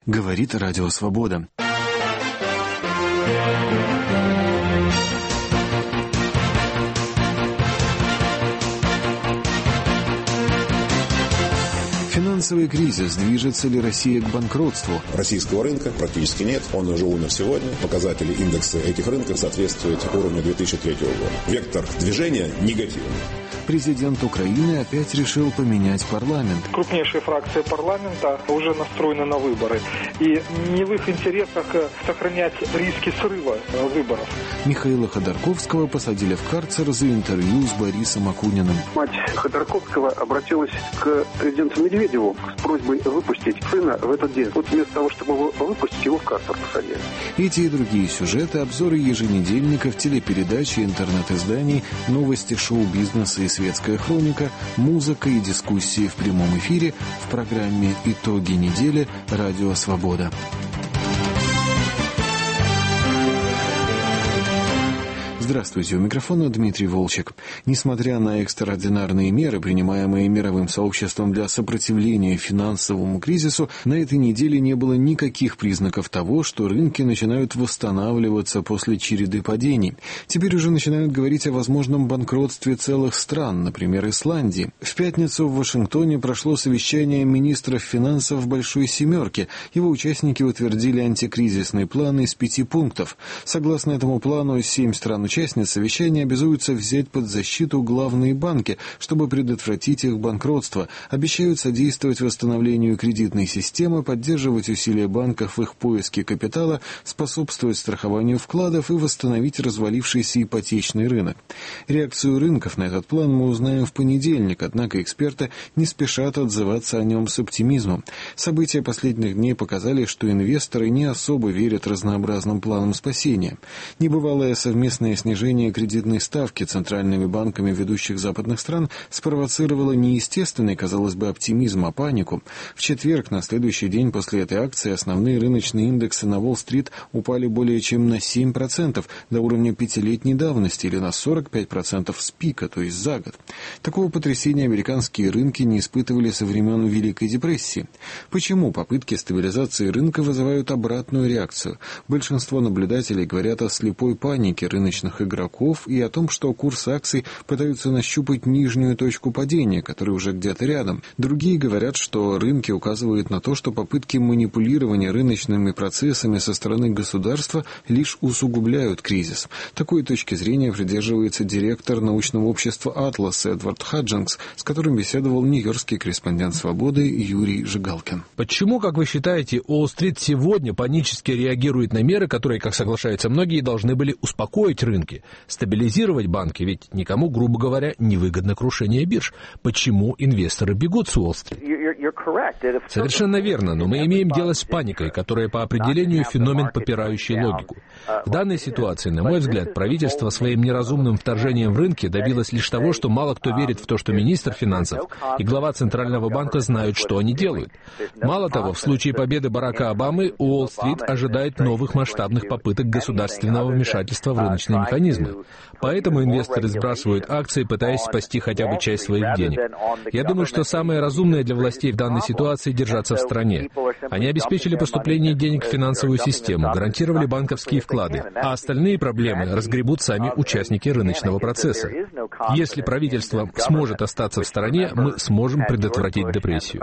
Говорит Радио Свобода. Финансовый кризис. Движется ли Россия к банкротству? Российского рынка практически нет. Он уже умер сегодня. Показатели индекса этих рынков соответствуют уровню 2003 года. Вектор движения негативный. Президент Украины опять решил поменять парламент. Крупнейшие фракции парламента уже настроены на выборы. И не в их интересах сохранять риски срыва выборов. Михаила Ходорковского посадили в карцер за интервью с Борисом Акуниным. Мать Ходорковского обратилась к президенту Медведеву с просьбой выпустить сына в этот день. Вот вместо того, чтобы его выпустить, его в карцер посадили. Эти и другие сюжеты, обзоры еженедельников, телепередачи, интернет-изданий, новости шоу-бизнеса и светская хроника, музыка и дискуссии в прямом эфире в программе «Итоги недели» Радио Свобода. Здравствуйте, у микрофона Дмитрий Волчек. Несмотря на экстраординарные меры, принимаемые мировым сообществом для сопротивления финансовому кризису, на этой неделе не было никаких признаков того, что рынки начинают восстанавливаться после череды падений. Теперь уже начинают говорить о возможном банкротстве целых стран, например, Исландии. В пятницу в Вашингтоне прошло совещание министров финансов Большой Семерки. Его участники утвердили антикризисный план из 5 пунктов. Согласно этому плану, 7 стран-участниц совещания обязуются взять под защиту главные банки, чтобы предотвратить их банкротство, обещают содействовать восстановлению кредитной системы, поддерживать усилия банков в их поиске капитала, способствовать страхованию вкладов и восстановить развалившийся ипотечный рынок. Реакцию рынков на этот план мы узнаем в понедельник, однако эксперты не спешат отзываться о нем с оптимизмом. События последних дней показали, что инвесторы не особо верят разнообразным планам спасения. Небывалое совместное снижение кредитной ставки центральными банками ведущих западных стран спровоцировало неестественный, казалось бы, оптимизм, а панику. В четверг, на следующий день после этой акции, основные рыночные индексы на Уолл-стрит упали более чем на 7%, до уровня 5-летней давности, или на 45% с пика, то есть за год. Такого потрясения американские рынки не испытывали со времен Великой депрессии. Почему попытки стабилизации рынка вызывают обратную реакцию? Большинство наблюдателей говорят о слепой панике рыночных игроков и о том, что курс акций пытаются нащупать нижнюю точку падения, которая уже где-то рядом. Другие говорят, что рынки указывают на то, что попытки манипулирования рыночными процессами со стороны государства лишь усугубляют кризис. Такой точки зрения придерживается директор научного общества «Атлас» Эдвард Хаджингс, с которым беседовал нью-йоркский корреспондент «Свободы» Юрий Жигалкин. Почему, как вы считаете, Уолл-стрит сегодня панически реагирует на меры, которые, как соглашаются многие, должны были успокоить рынки, стабилизировать банки, ведь никому, грубо говоря, невыгодно крушение бирж. Почему инвесторы бегут с Уолл-стрит? Совершенно верно, но мы имеем дело с паникой, которая по определению феномен, попирающий логику. В данной ситуации, на мой взгляд, правительство своим неразумным вторжением в рынки добилось лишь того, что мало кто верит в то, что министр финансов и глава Центрального банка знают, что они делают. Мало того, в случае победы Барака Обамы Уолл-стрит ожидает новых масштабных попыток государственного вмешательства в рыночные механизмы. Поэтому инвесторы сбрасывают акции, пытаясь спасти хотя бы часть своих денег. Я думаю, что самое разумное для властей в данной ситуации — держаться в стране. Они обеспечили поступление денег в финансовую систему, гарантировали банковские вклады, а остальные проблемы разгребут сами участники рыночного процесса. Если правительство сможет остаться в стороне, мы сможем предотвратить депрессию.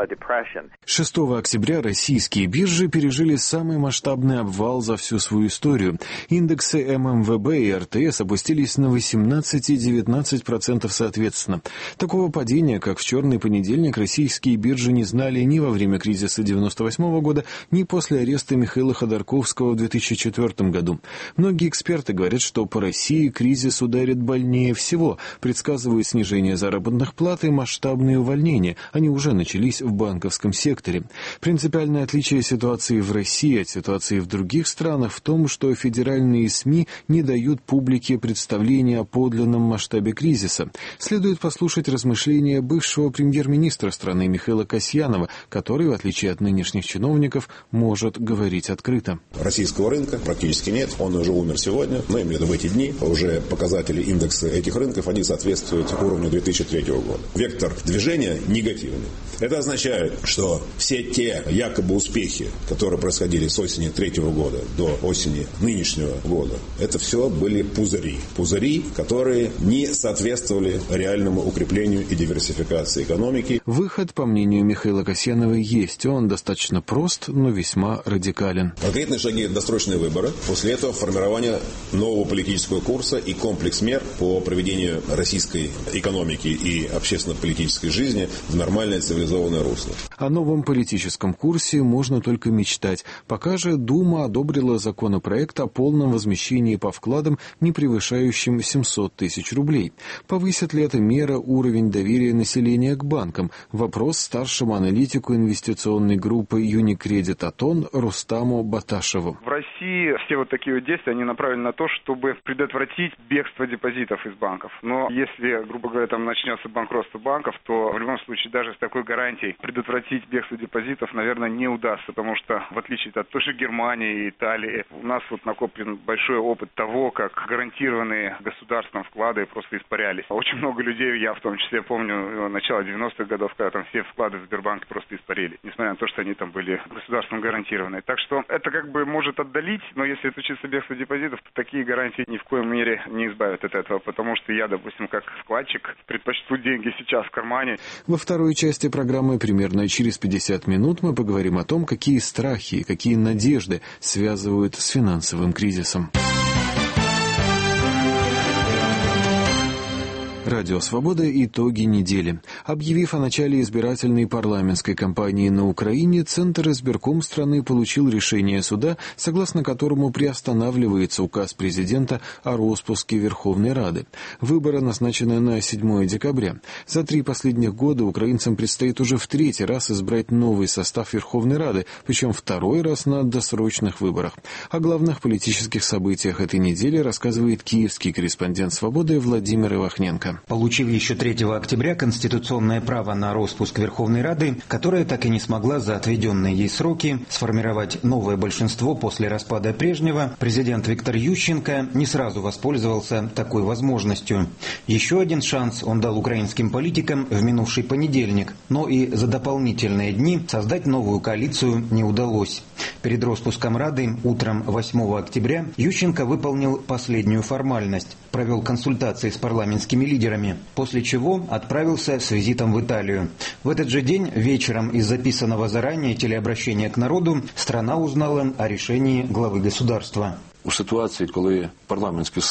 6 октября российские биржи пережили самый масштабный обвал за всю свою историю. Индексы ММВБ и РТС опустились на 18 и 19% соответственно. Такого падения, как в черный понедельник, российские биржи не знали ни во время кризиса 1998 года, ни после ареста Михаила Ходорковского в 2004 году. Многие эксперты говорят, что по России кризис ударит больнее всего, предсказывают снижение заработных плат и масштабные увольнения. Они уже начались в банковском секторе. Принципиальное отличие ситуации в России от ситуации в других странах в том, что федеральные СМИ не дают публике публике представление о подлинном масштабе кризиса. Следует послушать размышления бывшего премьер-министра страны Михаила Касьянова, который, в отличие от нынешних чиновников, может говорить открыто. Российского рынка практически нет, он уже умер сегодня, но именно в эти дни уже показатели индекса этих рынков, они соответствуют уровню 2003 года. Вектор движения негативный. Это означает, что все те якобы успехи, которые происходили с осени 2003 года до осени нынешнего года, это все были пузыри. Пузыри, которые не соответствовали реальному укреплению и диверсификации экономики. Выход, по мнению Михаила Касьянова, есть. Он достаточно прост, но весьма радикален. Конкретные шаги — досрочные выборы. После этого формирование нового политического курса и комплекс мер по проведению российской экономики и общественно-политической жизни в нормальное цивилизованное русло. О новом политическом курсе можно только мечтать. Пока же Дума одобрила законопроект о полном возмещении по вкладам, не превышающим 700 тысяч рублей. Повысит ли эта мера уровень доверия населения к банкам? Вопрос старшему аналитику инвестиционной группы Unicredit Aton Рустаму Баташеву. В России все вот такие вот действия, они направлены на то, чтобы предотвратить бегство депозитов из банков. Но если, грубо говоря, там начнется банкротство банков, то в любом случае даже с такой гарантией предотвратить бегство депозитов, наверное, не удастся, потому что в отличие от той же Германии и Италии, у нас вот накоплен большой опыт того, как гарантированные государством вклады просто испарялись. Очень много людей, я в том числе помню начало 90-х годов, когда там все вклады в Сбербанке просто испарили, несмотря на то, что они там были государством гарантированные. Так что это как бы может отдалить, но если это чисто бегство депозитов, то такие гарантии ни в коем мере не избавят от этого, потому что я, допустим, как вкладчик предпочту деньги сейчас в кармане. Во второй части программы примерно через 50 минут мы поговорим о том, какие страхи и какие надежды связывают с финансовым кризисом. Радио «Свобода» – итоги недели. Объявив о начале избирательной парламентской кампании на Украине, Центр избирком страны получил решение суда, согласно которому приостанавливается указ президента о распуске Верховной Рады. Выборы назначены на 7 декабря. За 3 последних года украинцам предстоит уже в 3-й раз избрать новый состав Верховной Рады, причем 2-й раз на досрочных выборах. О главных политических событиях этой недели рассказывает киевский корреспондент «Свободы» Владимир Ивахненко. Получив еще 3 октября конституционное право на распуск Верховной Рады, которая так и не смогла за отведенные ей сроки сформировать новое большинство после распада прежнего, президент Виктор Ющенко не сразу воспользовался такой возможностью. Еще один шанс он дал украинским политикам в минувший понедельник, но и за дополнительные дни создать новую коалицию не удалось. Перед распуском Рады утром 8 октября Ющенко выполнил последнюю формальность, провел консультации с парламентскими лидерами, после чего отправился с визитом в Италию. В этот же день вечером из записанного заранее телеобращения к народу страна узнала о решении главы государства. У ситуации, когда парламентские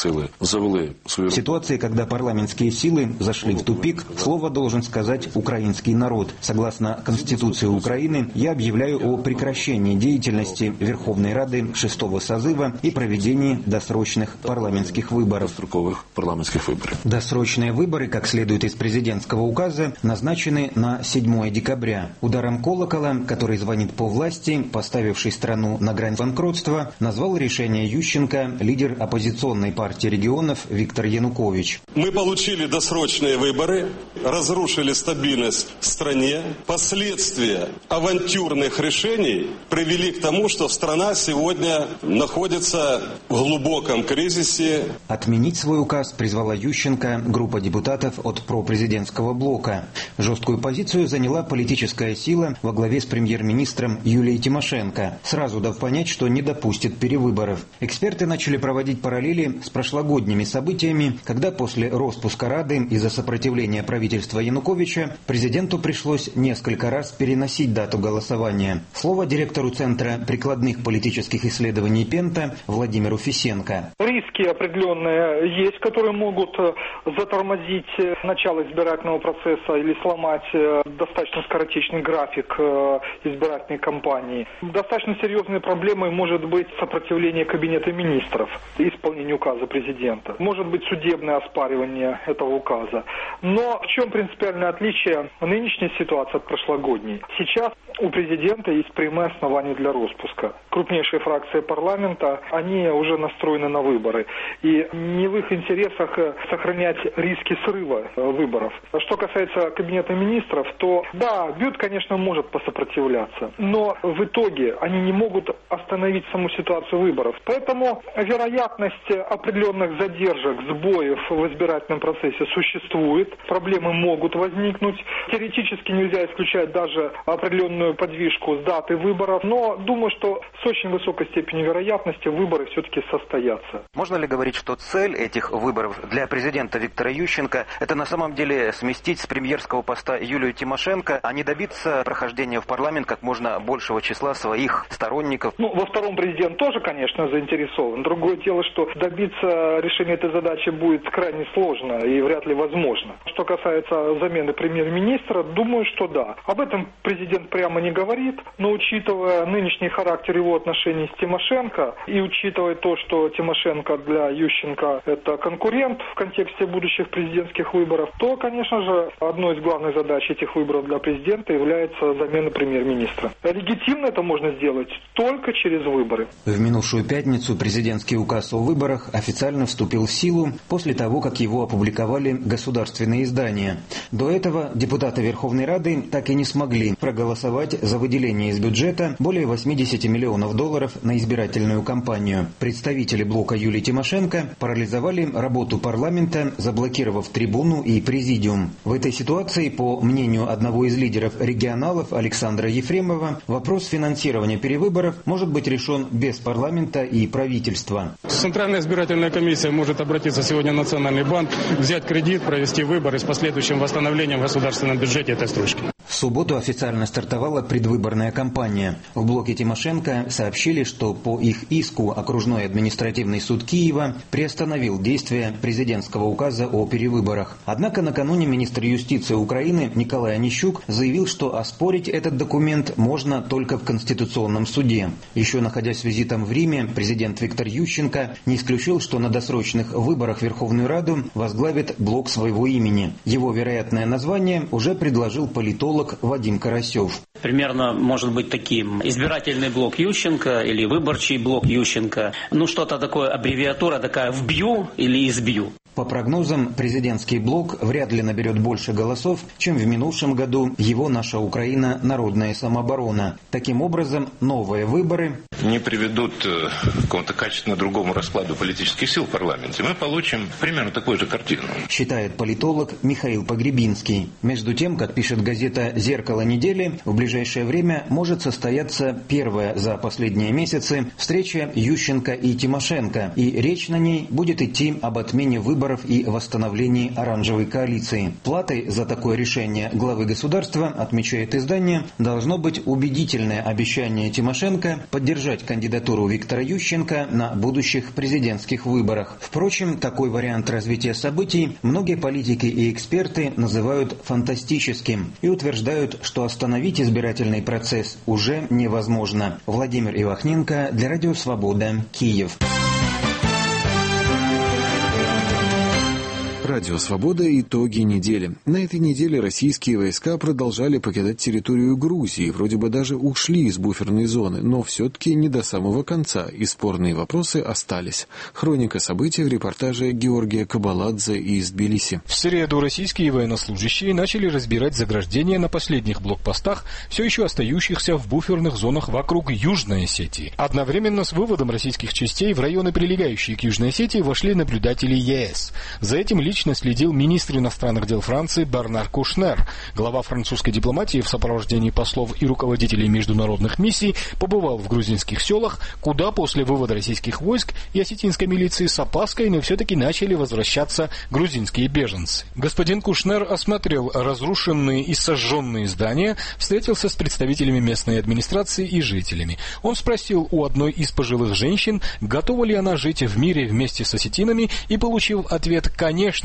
силы зашли в тупик, слово должен сказать украинский народ. Согласно Конституции Украины, я объявляю о прекращении деятельности Верховной Рады 6-го созыва и проведении досрочных парламентских выборов. Досрочные выборы, как следует из президентского указа, назначены на 7 декабря. Ударом колокола, который звонит по власти, поставивший страну на грань банкротства, назвал решение Ющенко лидер оппозиционной партии регионов Виктор Янукович. Мы получили досрочные выборы, разрушили стабильность в стране. Последствия авантюрных решений привели к тому, что страна сегодня находится в глубоком кризисе. Отменить свой указ призвала Ющенко группа депутатов от пропрезидентского блока. Жесткую позицию заняла политическая сила во главе с премьер-министром Юлией Тимошенко, сразу дав понять, что не допустит перевыборов. Эксперты начали проводить параллели с прошлогодними событиями, когда после распуска Рады из-за сопротивления правительства Януковича президенту пришлось несколько раз переносить дату голосования. Слово директору Центра прикладных политических исследований Пента Владимиру Фисенко. Риски определенные есть, которые могут затормозить начало избирательного процесса или сломать достаточно скоротечный график избирательной кампании. Достаточно серьезной проблемой может быть сопротивление Кабинета Кабинета министров исполнению указа президента. Может быть судебное оспаривание этого указа. Но в чем принципиальное отличие нынешней ситуации от прошлогодней? Сейчас у президента есть прямые основания для распуска. Крупнейшие фракции парламента, они уже настроены на выборы. И не в их интересах сохранять риски срыва выборов. Что касается Кабинета министров, то да, БЮТ, конечно, может посопротивляться. Но в итоге они не могут остановить саму ситуацию выборов. Поэтому вероятность определенных задержек, сбоев в избирательном процессе существует. Проблемы могут возникнуть. Теоретически нельзя исключать даже определенную подвижку с даты выборов. Но думаю, что с очень высокой степенью вероятности выборы все-таки состоятся. Можно ли говорить, что цель этих выборов для президента Виктора Ющенко – это на самом деле сместить с премьерского поста Юлию Тимошенко, а не добиться прохождения в парламент как можно большего числа своих сторонников? Во втором президент тоже, конечно, заинтересован. Другое дело, что добиться решения этой задачи будет крайне сложно и вряд ли возможно. Что касается замены премьер-министра, думаю, что да. Об этом президент прямо не говорит, но учитывая нынешний характер его отношений с Тимошенко и учитывая то, что Тимошенко для Ющенко это конкурент в контексте будущих президентских выборов, то, конечно же, одной из главных задач этих выборов для президента является замена премьер-министра. Легитимно это можно сделать только через выборы. В минувшую пятницу президентский указ о выборах официально вступил в силу после того, как его опубликовали государственные издания. До этого депутаты Верховной Рады так и не смогли проголосовать за выделение из бюджета более 80 миллионов долларов на избирательную кампанию. Представители блока Юлии Тимошенко парализовали работу парламента, заблокировав трибуну и президиум. В этой ситуации, по мнению одного из лидеров регионалов Александра Ефремова, вопрос финансирования перевыборов может быть решен без парламента и правительства. Центральная избирательная комиссия может обратиться сегодня в Национальный банк, взять кредит, провести выборы с последующим восстановлением в государственном бюджете этой строчки. В субботу официально стартовала предвыборная кампания. В блоке Тимошенко сообщили, что по их иску окружной административный суд Киева приостановил действие президентского указа о перевыборах. Однако накануне министр юстиции Украины Николай Онищук заявил, что оспорить этот документ можно только в Конституционном суде. Еще находясь с визитом в Риме, президент Виктор Ющенко не исключил, что на досрочных выборах в Верховную Раду возглавит блок своего имени. Его вероятное название уже предложил политолог Вадим Карасев. Примерно может быть таким: избирательный блок Ющенко или выборчий блок Ющенко. Что-то такое, аббревиатура такая «вбью» или «избью». По прогнозам, президентский блок вряд ли наберет больше голосов, чем в минувшем году его «Наша Украина. Народная самооборона». Таким образом, новые выборы не приведут к какому-то качественно другому раскладу политических сил в парламенте. Мы получим примерно такую же картину, считает политолог Михаил Погребинский. Между тем, как пишет газета «Зеркало недели», в ближайшее время может состояться первая за последние месяцы встреча Ющенко и Тимошенко, и речь на ней будет идти об отмене выборов и восстановлении оранжевой коалиции. Платой за такое решение главы государства, отмечает издание, должно быть убедительное обещание Тимошенко поддержать кандидатуру Виктора Ющенко на будущих президентских выборах. Впрочем, такой вариант развития событий многие политики и эксперты называют фантастическим и утверждают, что остановить избирательный процесс уже невозможно. Владимир Ивахненко для Радио Свобода, Киев. Радио «Свобода» – итоги недели. На этой неделе российские войска продолжали покидать территорию Грузии, вроде бы даже ушли из буферной зоны, но все-таки не до самого конца, и спорные вопросы остались. Хроника событий в репортаже Георгия Кабаладзе из Тбилиси. В среду российские военнослужащие начали разбирать заграждения на последних блокпостах, все еще остающихся в буферных зонах вокруг Южной Осетии. Одновременно с выводом российских частей в районы, прилегающие к Южной Осетии, вошли наблюдатели ЕС. За этим лично следил министр иностранных дел Франции Бернар Кушнер. Глава французской дипломатии в сопровождении послов и руководителей международных миссий побывал в грузинских селах, куда после вывода российских войск и осетинской милиции с опаской, но все-таки начали возвращаться грузинские беженцы. Господин Кушнер осмотрел разрушенные и сожженные здания, встретился с представителями местной администрации и жителями. Он спросил у одной из пожилых женщин, готова ли она жить в мире вместе с осетинами, и получил ответ: конечно,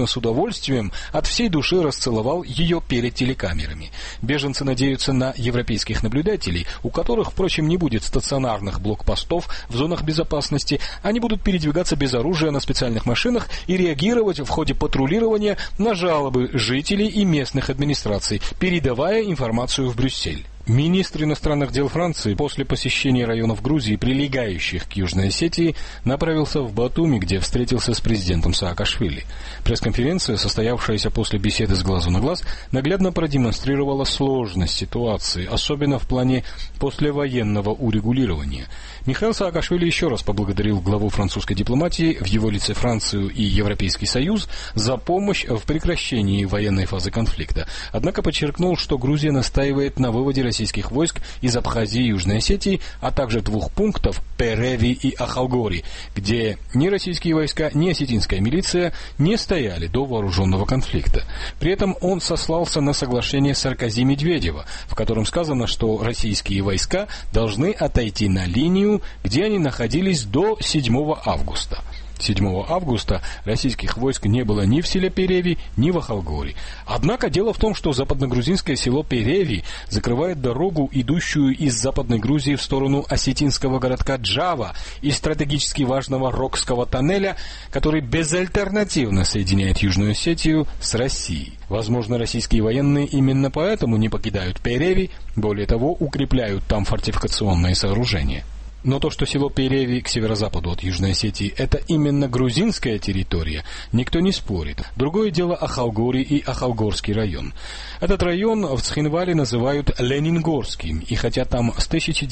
конечно, с удовольствием от всей души расцеловал ее перед телекамерами. Беженцы надеются на европейских наблюдателей, у которых, впрочем, не будет стационарных блокпостов в зонах безопасности. Они будут передвигаться без оружия на специальных машинах и реагировать в ходе патрулирования на жалобы жителей и местных администраций, передавая информацию в Брюссель. Министр иностранных дел Франции после посещения районов Грузии, прилегающих к Южной Осетии, направился в Батуми, где встретился с президентом Саакашвили. Пресс-конференция, состоявшаяся после беседы с глазу на глаз, наглядно продемонстрировала сложность ситуации, особенно в плане послевоенного урегулирования. Михаил Саакашвили еще раз поблагодарил главу французской дипломатии, в его лице Францию и Европейский Союз, за помощь в прекращении военной фазы конфликта. Однако подчеркнул, что Грузия настаивает на выводе российских войск из Абхазии и Южной Осетии, а также 2 пунктов Переви и Ахалгори, где ни российские войска, ни осетинская милиция не стояли до вооруженного конфликта. При этом он сослался на соглашение Саркози-Медведева, в котором сказано, что российские войска должны отойти на линию, где они находились до 7 августа. 7 августа российских войск не было ни в селе Переви, ни в Ахалгори. Однако дело в том, что западногрузинское село Переви закрывает дорогу, идущую из Западной Грузии в сторону осетинского городка Джава и стратегически важного Рокского тоннеля, который безальтернативно соединяет Южную Осетию с Россией. Возможно, российские военные именно поэтому не покидают Переви, более того, укрепляют там фортификационные сооружения. Но то, что село Переви к северо-западу от Южной Осетии – это именно грузинская территория, никто не спорит. Другое дело Ахалгори и Ахалгорский район. Этот район в Цхинвале называют Ленингорским, и хотя там с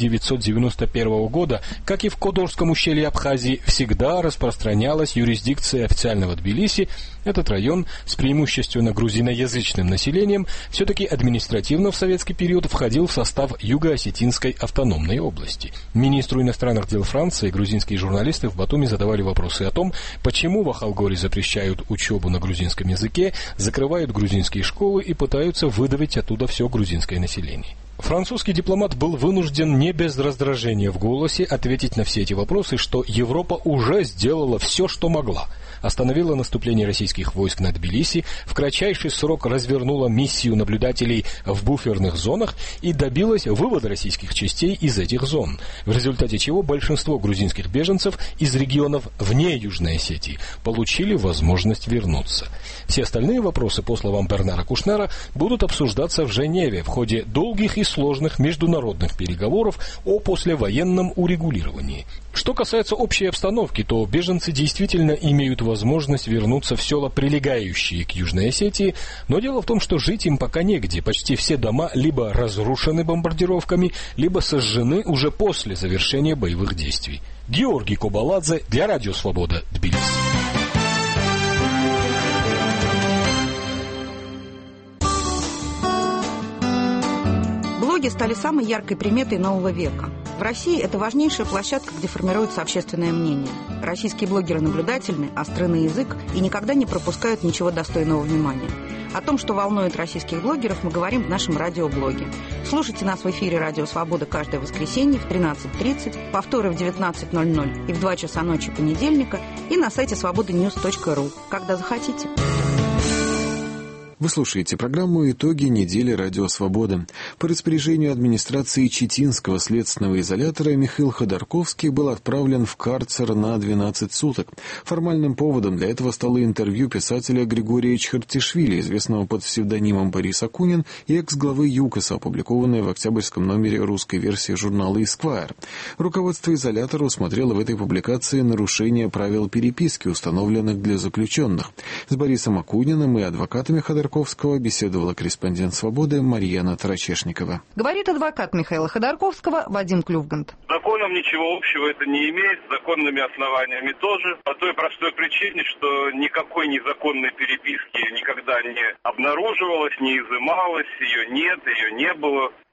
1991 года, как и в Кодорском ущелье Абхазии, всегда распространялась юрисдикция официального Тбилиси, этот район с преимущественно грузиноязычным населением все-таки административно в советский период входил в состав Юго-Осетинской автономной области. Министру иностранных дел Франции грузинские журналисты в Батуми задавали вопросы о том, почему в Ахалгоре запрещают учебу на грузинском языке, закрывают грузинские школы и пытаются выдавить оттуда все грузинское население. Французский дипломат был вынужден не без раздражения в голосе ответить на все эти вопросы, что Европа уже сделала все, что могла. Остановила наступление российских войск на Тбилиси, в кратчайший срок развернула миссию наблюдателей в буферных зонах и добилась вывода российских частей из этих зон, в результате чего большинство грузинских беженцев из регионов вне Южной Осетии получили возможность вернуться. Все остальные вопросы, по словам Бернара Кушнера, будут обсуждаться в Женеве в ходе долгих и сложных международных переговоров о послевоенном урегулировании. Что касается общей обстановки, то беженцы действительно имеют возможность вернуться в села, прилегающие к Южной Осетии, но дело в том, что жить им пока негде. Почти все дома либо разрушены бомбардировками, либо сожжены уже после завершения боевых действий. Георгий Кобаладзе для Радио Свобода, Тбилиси. Блоги стали самой яркой приметой нового века. В России это важнейшая площадка, где формируется общественное мнение. Российские блогеры наблюдательны, остры на язык и никогда не пропускают ничего достойного внимания. О том, что волнует российских блогеров, мы говорим в нашем радиоблоге. Слушайте нас в эфире «Радио Свобода» каждое воскресенье в 13:30, повторы в 19:00 и в 2 часа ночи понедельника и на сайте svobodanews.ru, когда захотите. Вы слушаете программу «Итоги недели Радио Свободы». По распоряжению администрации Читинского следственного изолятора Михаил Ходорковский был отправлен в карцер на 12 суток. Формальным поводом для этого стало интервью писателя Григория Чхартишвили, известного под псевдонимом Борис Акунин, и экс-главы ЮКОСа, опубликованное в октябрьском номере русской версии журнала «Эсквайр». Руководство изолятора усмотрело в этой публикации нарушение правил переписки, установленных для заключенных. С Борисом Акуниным и адвокатами Ходорковского беседовала корреспондент «Свободы» Марьяна Тарачешникова. Говорит адвокат Михаила Ходорковского Вадим Клювгант. С законом ничего общего это не имеет, с законными основаниями тоже. По той простой причине, что никакой незаконной переписки никогда не обнаруживалось, не изымалось, ее нет, ее не было.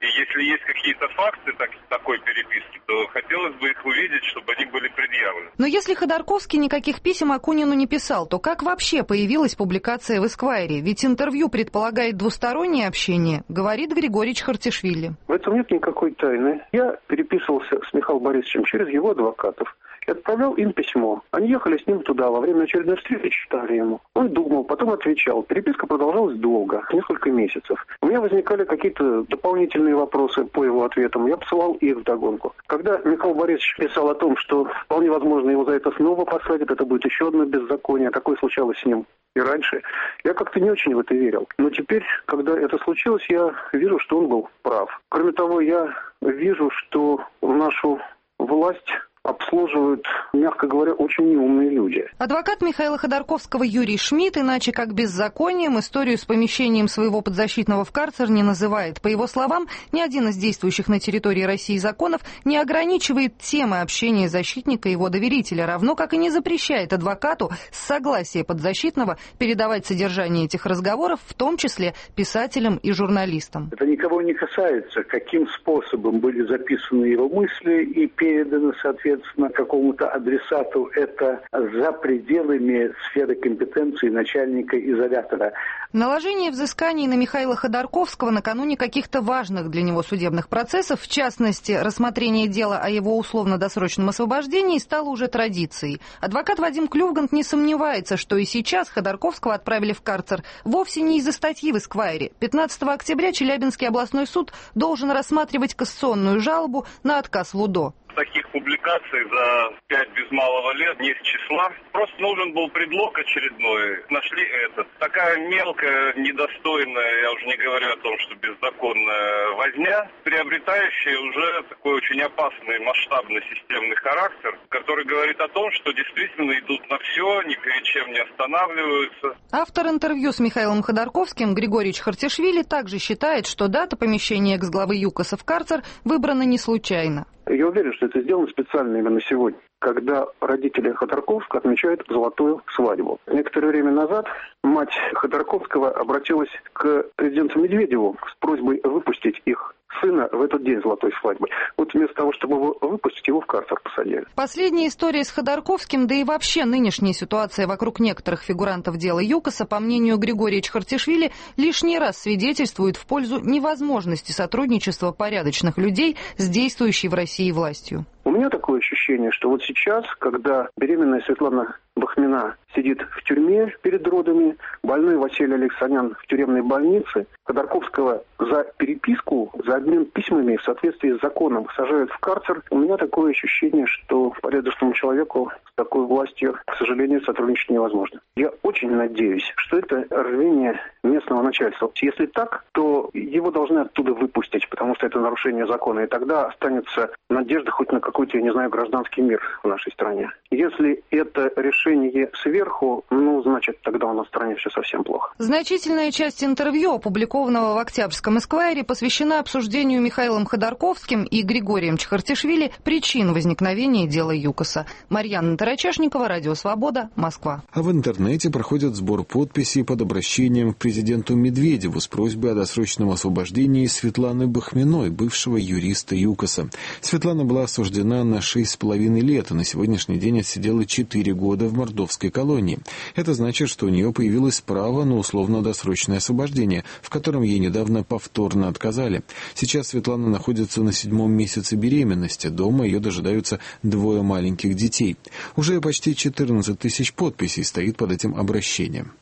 И если есть какие-то факты такой переписки, то хотелось бы их увидеть, чтобы они были предъявлены. Но если Ходорковский никаких писем Акунину не писал, то как вообще появилась публикация в Эсквайре? Ведь интервью предполагает двустороннее общение, говорит Григорий Чхартишвили. В этом нет никакой тайны. Я переписывался с Михаилом Борисовичем через его адвокатов. И отправлял им письмо. Они ехали с ним туда, во время очередной встречи читали ему. Он думал, потом отвечал. Переписка продолжалась долго, несколько месяцев. У меня возникали какие-то дополнительные вопросы по его ответам. Я посылал их вдогонку. Когда Михаил Борисович писал о том, что вполне возможно его за это снова посадят, это будет еще одно беззаконие, такое случалось с ним и раньше, я как-то не очень в это верил. Но теперь, когда это случилось, я вижу, что он был прав. Кроме того, я вижу, что нашу власть обслуживают, мягко говоря, очень неумные люди. Адвокат Михаила Ходорковского Юрий Шмидт, иначе как беззаконием, историю с помещением своего подзащитного в карцер не называет. По его словам, ни один из действующих на территории России законов не ограничивает темы общения защитника и его доверителя, равно как и не запрещает адвокату с согласия подзащитного передавать содержание этих разговоров, в том числе писателям и журналистам. Это никого не касается, каким способом были записаны его мысли и переданы, соответственно, какому-то адресату. Это за пределами сферы компетенции начальника изолятора. Наложение взысканий на Михаила Ходорковского накануне каких-то важных для него судебных процессов, в частности, рассмотрение дела о его условно-досрочном освобождении, стало уже традицией. Адвокат Вадим Клювгант не сомневается, что и сейчас Ходорковского отправили в карцер вовсе не из-за статьи в Эсквайре. 15 октября Челябинский областной суд должен рассматривать кассационную жалобу на отказ в УДО. Таких публикаций за 5 без малого лет не с числа. Просто нужен был предлог очередной. Нашли этот. Такая мелкая, недостойная, я уже не говорю о том, что беззаконная возня, приобретающая уже такой очень опасный масштабный системный характер, который говорит о том, что действительно идут на все, ни перед чем не останавливаются. Автор интервью с Михаилом Ходорковским Григорий Чхартишвили также считает, что дата помещения экс-главы ЮКОСа в карцер выбрана не случайно. Я уверен, что это сделано специально именно сегодня, когда родители Ходорковского отмечают золотую свадьбу. Некоторое время назад мать Ходорковского обратилась к президенту Медведеву с просьбой выпустить их сына в этот день золотой свадьбы. Вот вместо того, чтобы его выпустить, его в карцер посадили. Последняя история с Ходорковским, да и вообще нынешняя ситуация вокруг некоторых фигурантов дела ЮКОСа, по мнению Григория Чхартишвили, лишний раз свидетельствует в пользу невозможности сотрудничества порядочных людей с действующей в России властью. У меня такое ощущение, что вот сейчас, когда беременная Светлана Бахмина сидит в тюрьме перед родами, больной Василий Алексанян в тюремной больнице, Ходорковского за переписку, за обмен письмами в соответствии с законом сажают в карцер. У меня такое ощущение, что порядочному человеку с такой властью, к сожалению, сотрудничать невозможно. Я очень надеюсь, что это рвение местного начальства. Если так, то его должны оттуда выпустить, потому что это нарушение закона. И тогда останется надежда хоть на какой-то, я не знаю, гражданский мир в нашей стране. Если это решение сверху, значит, тогда у нас в стране все совсем плохо. Значительная часть интервью, опубликованного в Октябрьском Эсквайре, посвящена обсуждению Михаилом Ходорковским и Григорием Чхартишвили причин возникновения дела ЮКОСа. Марьяна Тарачешникова, Радио Свобода, Москва. А в интернете проходит сбор подписей под обращением к президенту Медведеву с просьбой о досрочном освобождении Светланы Бахминой, бывшего юриста ЮКОСа. Светлана была осуждена на 6,5 лет, и на сегодняшний день отсидела 4 года в мордовской колонии. Это значит, что у нее появилось право на условно-досрочное освобождение, в котором ей недавно повторно отказали. Сейчас Светлана находится на 7-м месяце беременности. Дома ее дожидаются 2 маленьких детей. Уже почти 14 тысяч подписей стоит под этим обращением.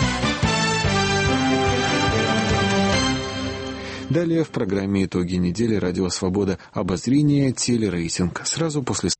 Далее в программе «Итоги недели» Радио Свобода обозрение телерейтинг. Сразу после...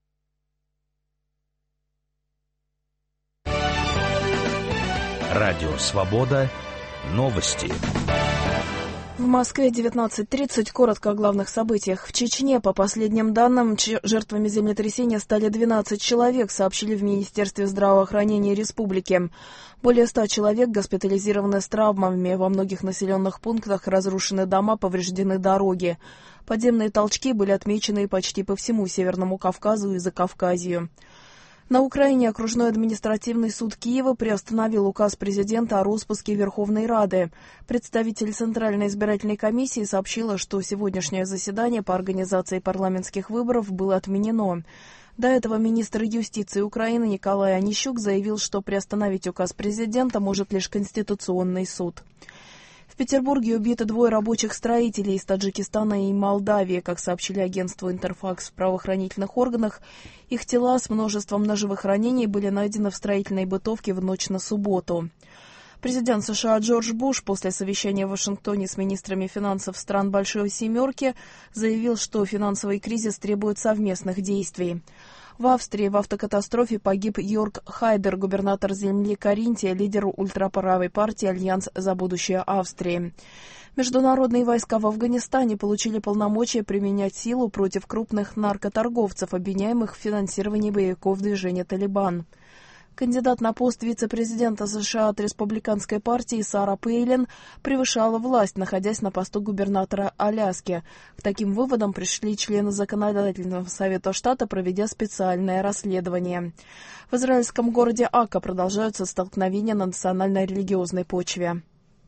Радио Свобода. Новости. В Москве 19:30. Коротко о главных событиях. В Чечне, по последним данным, жертвами землетрясения стали 12 человек, сообщили в Министерстве здравоохранения республики. Более 100 человек госпитализированы с травмами. Во многих населенных пунктах разрушены дома, повреждены дороги. Подземные толчки были отмечены почти по всему Северному Кавказу и Закавказью. На Украине окружной административный суд Киева приостановил указ президента о распуске Верховной Рады. Представитель Центральной избирательной комиссии сообщила, что сегодняшнее заседание по организации парламентских выборов было отменено. До этого министр юстиции Украины Николай Онищук заявил, что приостановить указ президента может лишь Конституционный суд. В Петербурге убиты 2 рабочих строителей из Таджикистана и Молдавии, как сообщили агентству «Интерфакс» в правоохранительных органах. Их тела с множеством ножевых ранений были найдены в строительной бытовке в ночь на субботу. Президент США Джордж Буш после совещания в Вашингтоне с министрами финансов стран Большой Семерки заявил, что финансовый кризис требует совместных действий. В Австрии в автокатастрофе погиб Йорг Хайдер, губернатор земли Каринтия, лидер ультраправой партии «Альянс за будущее Австрии». Международные войска в Афганистане получили полномочия применять силу против крупных наркоторговцев, обвиняемых в финансировании боевиков движения «Талибан». Кандидат на пост вице-президента США от республиканской партии Сара Пейлин превышала власть, находясь на посту губернатора Аляски. К таким выводам пришли члены законодательного совета штата, проведя специальное расследование. В израильском городе Ака продолжаются столкновения на национально-религиозной почве.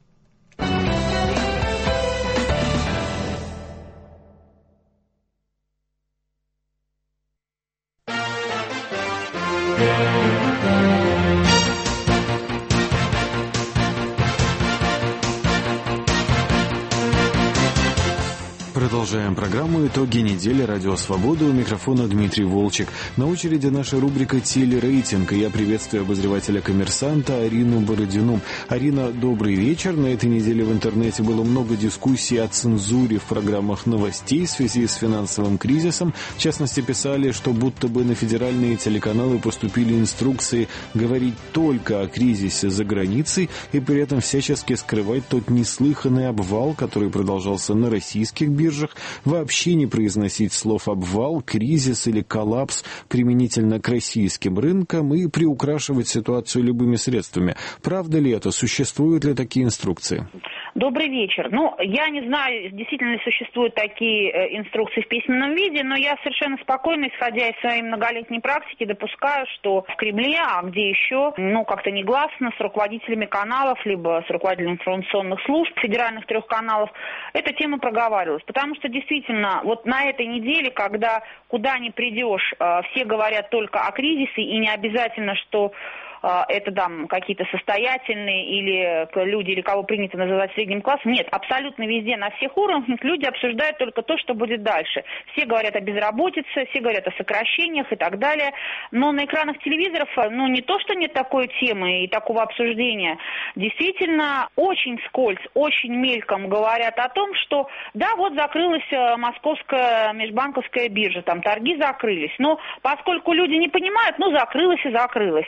Продолжаем программу «Итоги недели. Радио Свобода». У микрофона Дмитрий Волчек. На очереди наша рубрика «Телерейтинг». И я приветствую обозревателя «Коммерсанта» Арину Бородину. Арина, добрый вечер. На этой неделе в интернете было много дискуссий о цензуре в программах новостей в связи с финансовым кризисом. В частности, писали, что будто бы на федеральные телеканалы поступили инструкции говорить только о кризисе за границей и при этом всячески скрывать тот неслыханный обвал, который продолжался на российских биржах, вообще не произносить слов «обвал», «кризис» или «коллапс» применительно к российским рынкам и приукрашивать ситуацию любыми средствами. Правда ли это? Существуют ли такие инструкции? Добрый вечер. Я не знаю, действительно ли существуют такие инструкции в письменном виде, но я совершенно спокойно, исходя из своей многолетней практики, допускаю, что в Кремле, а где еще, как-то негласно с руководителями каналов, либо с руководителями информационных служб, федеральных 3 каналов, эта тема проговаривалась. Потому что действительно, вот на этой неделе, когда куда ни придешь, все говорят только о кризисе, и не обязательно, что это там какие-то состоятельные или люди, или кого принято называть средним классом. Нет, абсолютно везде, на всех уровнях люди обсуждают только то, что будет дальше. Все говорят о безработице, все говорят о сокращениях и так далее. Но на экранах телевизоров, не то, что нет такой темы и такого обсуждения. Действительно, очень вскользь, очень мельком говорят о том, что да, вот закрылась московская межбанковская биржа, там торги закрылись. Но поскольку люди не понимают, закрылась и закрылась,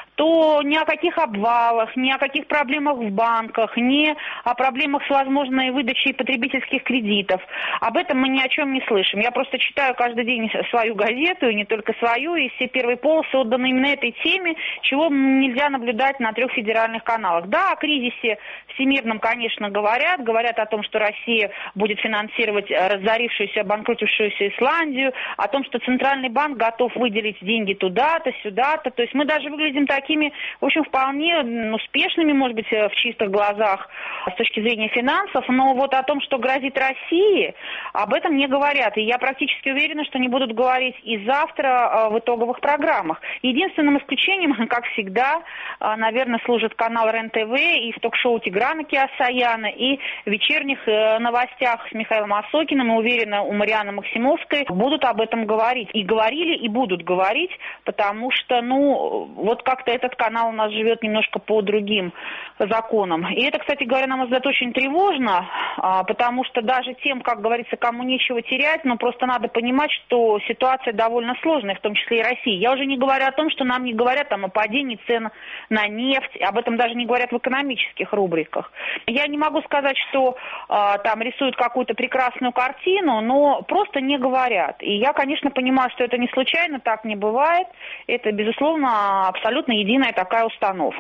то ни о каких обвалах, ни о каких проблемах в банках, ни о проблемах с возможной выдачей потребительских кредитов. Об этом мы ни о чем не слышим. Я просто читаю каждый день свою газету, и не только свою, и все первые полосы отданы именно этой теме, чего нельзя наблюдать на 3 федеральных каналах. Да, о кризисе всемирном, конечно, говорят о том, что Россия будет финансировать разорившуюся, обанкротившуюся Исландию, о том, что Центральный банк готов выделить деньги туда-то, сюда-то. То есть мы даже выглядим такими, в общем, вполне успешными, может быть, в чистых глазах с точки зрения финансов, но вот о том, что грозит России, об этом не говорят. И я практически уверена, что не будут говорить и завтра в итоговых программах. Единственным исключением, как всегда, наверное, служит канал РЕН-ТВ и в ток-шоу Тиграна Кеосаяна, и в вечерних новостях с Михаилом Осокиным, и, уверена, у Марианны Максимовской будут об этом говорить. И говорили, и будут говорить, потому что, вот как-то этот канал у нас живет немножко по другим законам. И это, кстати говоря, на мой взгляд, очень тревожно, потому что даже тем, как говорится, кому нечего терять, просто надо понимать, что ситуация довольно сложная, в том числе и России. Я уже не говорю о том, что нам не говорят о падении цен на нефть, об этом даже не говорят в экономических рубриках. Я не могу сказать, что там рисуют какую-то прекрасную картину, но просто не говорят. И я, конечно, понимаю, что это не случайно, так не бывает. Это, безусловно, абсолютно единая такая установка.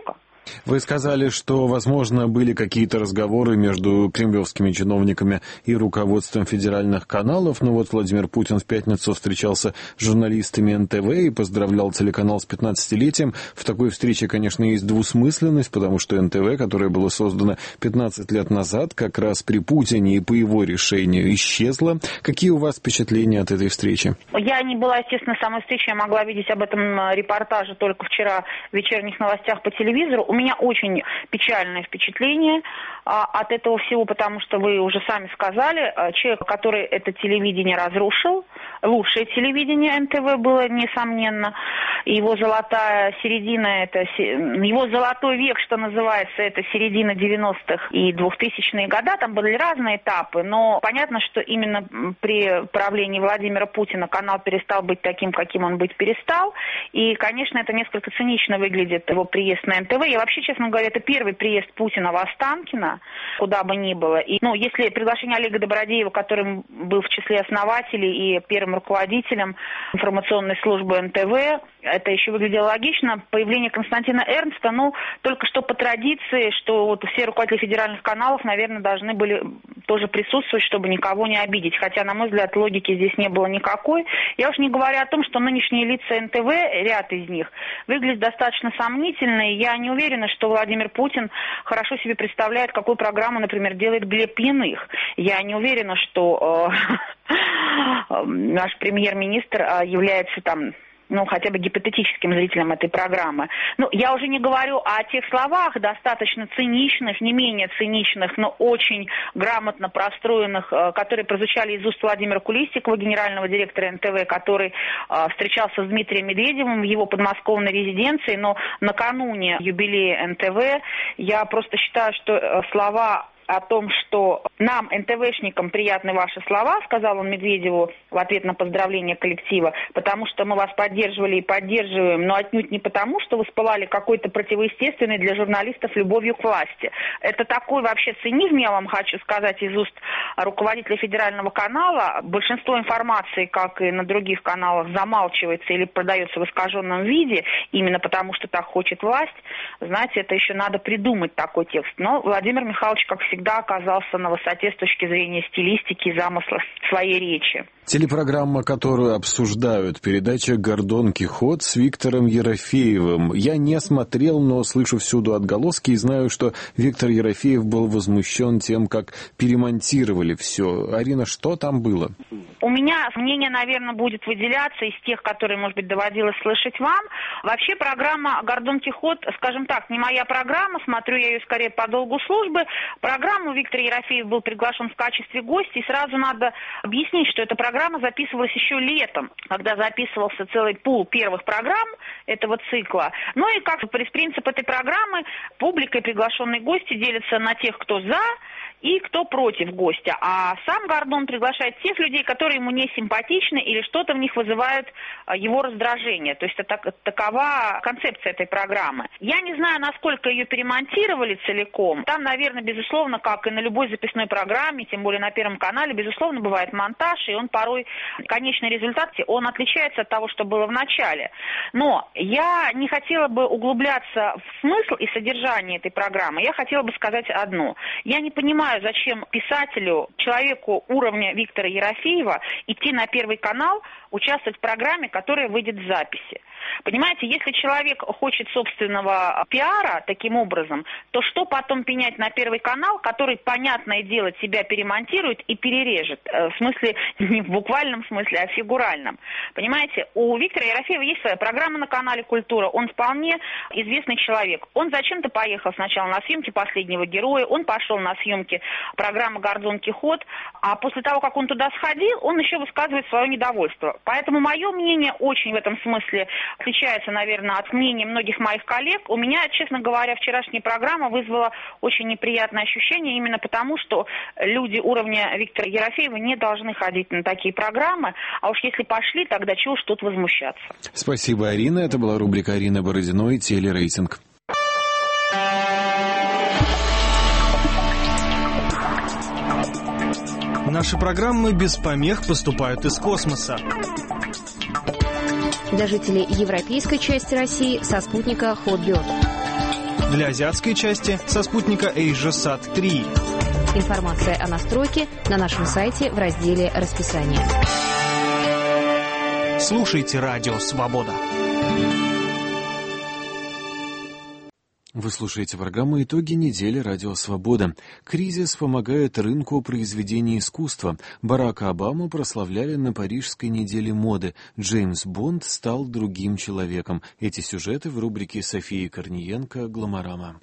Вы сказали, что, возможно, были какие-то разговоры между кремлевскими чиновниками и руководством федеральных каналов, но вот Владимир Путин в пятницу встречался с журналистами НТВ и поздравлял телеканал с 15-летием. В такой встрече, конечно, есть двусмысленность, потому что НТВ, которое было создано 15 лет назад, как раз при Путине и по его решению исчезло. Какие у вас впечатления от этой встречи? Я не была, естественно, на самой встрече, я могла видеть об этом репортаже только вчера в вечерних новостях по телевизору. У меня очень печальное впечатление от этого всего, потому что вы уже сами сказали, человек, который это телевидение разрушил, лучшее телевидение НТВ было, несомненно, его золотая середина, его золотой век, что называется, это середина 90-х и 2000-е годы, там были разные этапы, но понятно, что именно при правлении Владимира Путина канал перестал быть таким, каким он быть перестал, и, конечно, это несколько цинично выглядит, его приезд на НТВ. Я вообще, честно говоря, это первый приезд Путина в Останкино, куда бы ни было. И, если приглашение Олега Добродеева, который был в числе основателей и первым руководителем информационной службы НТВ, это еще выглядело логично. Появление Константина Эрнста, только что по традиции, что вот все руководители федеральных каналов, наверное, должны были тоже присутствовать, чтобы никого не обидеть. Хотя, на мой взгляд, логики здесь не было никакой. Я уж не говорю о том, что нынешние лица НТВ, ряд из них, выглядят достаточно сомнительно. И я не уверена, что Владимир Путин хорошо себе представляет, какую программу, например, делает Глеб Яных. Я не уверена, что наш премьер-министр является хотя бы гипотетическим зрителем этой программы. Я уже не говорю о тех словах, достаточно циничных, не менее циничных, но очень грамотно простроенных, которые прозвучали из уст Владимира Кулистикова, генерального директора НТВ, который встречался с Дмитрием Медведевым в его подмосковной резиденции, но накануне юбилея НТВ я просто считаю, что слова о том, что нам, НТВшникам, приятны ваши слова, сказал он Медведеву в ответ на поздравление коллектива, потому что мы вас поддерживали и поддерживаем, но отнюдь не потому, что вы воспылали какой-то противоестественной для журналистов любовью к власти. Это такой вообще цинизм, я вам хочу сказать, из уст руководителя федерального канала. Большинство информации, как и на других каналах, замалчивается или продается в искаженном виде, именно потому, что так хочет власть. Знаете, это еще надо придумать такой текст. Но Владимир Михайлович, как всегда, оказался на высоте с точки зрения стилистики и замысла своей речи. Телепрограмма, которую обсуждают, передача «Гордон Кихот» с Виктором Ерофеевым. Я не смотрел, но слышу всюду отголоски и знаю, что Виктор Ерофеев был возмущен тем, как перемонтировали все. Арина, что там было? У меня мнение, наверное, будет выделяться из тех, которые, может быть, доводилось слышать вам. Вообще программа «Гордон Кихот», скажем так, не моя программа, смотрю я ее скорее по долгу службы. Программу Виктор Ерофеев был приглашен в качестве гостя, и сразу надо объяснить, что эта программа записывалась еще летом, когда записывался целый пул первых программ этого цикла. И как принцип этой программы, публика и приглашенные гости делятся на тех, кто за, и кто против гостя. А сам Гордон приглашает тех людей, которые ему не симпатичны или что-то в них вызывает его раздражение. То есть это такова концепция этой программы. Я не знаю, насколько ее перемонтировали целиком. Там, наверное, безусловно, как и на любой записной программе, тем более на Первом канале, безусловно, бывает монтаж, и он порой, конечный результат, он отличается от того, что было в начале. Но я не хотела бы углубляться в смысл и содержание этой программы. Я хотела бы сказать одно. Я не понимаю, зачем писателю, человеку уровня Виктора Ерофеева идти на Первый канал, участвовать в программе, которая выйдет в записи. Понимаете, если человек хочет собственного пиара таким образом, то что потом пенять на Первый канал, который, понятное дело, себя перемонтирует и перережет? В смысле, не в буквальном смысле, а в фигуральном. Понимаете, у Виктора Ерофеева есть своя программа на канале «Культура». Он вполне известный человек. Он зачем-то поехал сначала на съемки «Последнего героя», он пошел на съемки программы «Гордон Кихот», а после того, как он туда сходил, он еще высказывает свое недовольство. Поэтому мое мнение очень в этом смысле отличается, наверное, от мнения многих моих коллег. У меня, честно говоря, вчерашняя программа вызвала очень неприятное ощущение именно потому, что люди уровня Виктора Ерофеева не должны ходить на такие программы, а уж если пошли, тогда чего уж тут возмущаться. Спасибо, Арина. Это была рубрика Арины Бородиной «Телерейтинг». Наши программы без помех поступают из космоса. Для жителей европейской части России со спутника Hotbird. Для азиатской части со спутника AsiaSat-3. Информация о настройке на нашем сайте в разделе «Расписание». Слушайте Радио Свобода. Вы слушаете программу «Итоги недели. Радио Свобода». Кризис помогает рынку произведений искусства. Барака Обаму прославляли на Парижской неделе моды. Джеймс Бонд стал другим человеком. Эти сюжеты в рубрике Софии Корниенко «Гломорама».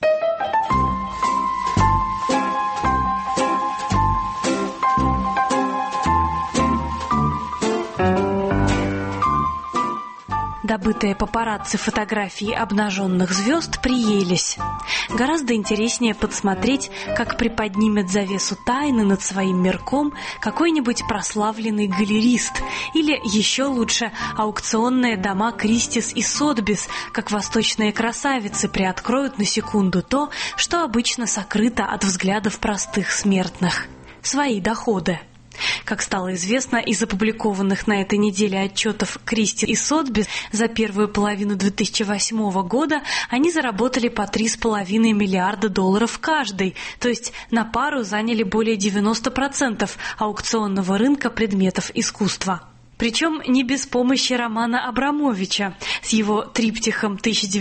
Добытые папарацци фотографии обнаженных звезд приелись. Гораздо интереснее подсмотреть, как приподнимет завесу тайны над своим мирком какой-нибудь прославленный галерист, или еще лучше аукционные дома Кристис и Сотбис, как восточные красавицы приоткроют на секунду то, что обычно сокрыто от взглядов простых смертных – свои доходы. Как стало известно из опубликованных на этой неделе отчетов Кристи и Сотбис, за первую половину 2008 года они заработали по $3,5 миллиарда каждый, то есть на пару заняли более 90% аукционного рынка предметов искусства. Причем не без помощи Романа Абрамовича с его триптихом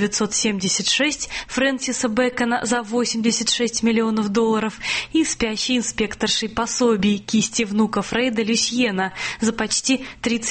1976 Фрэнсиса Бэкона за $86 миллионов и спящей инспекторшей пособий кисти внука Фрейда Люсьена за почти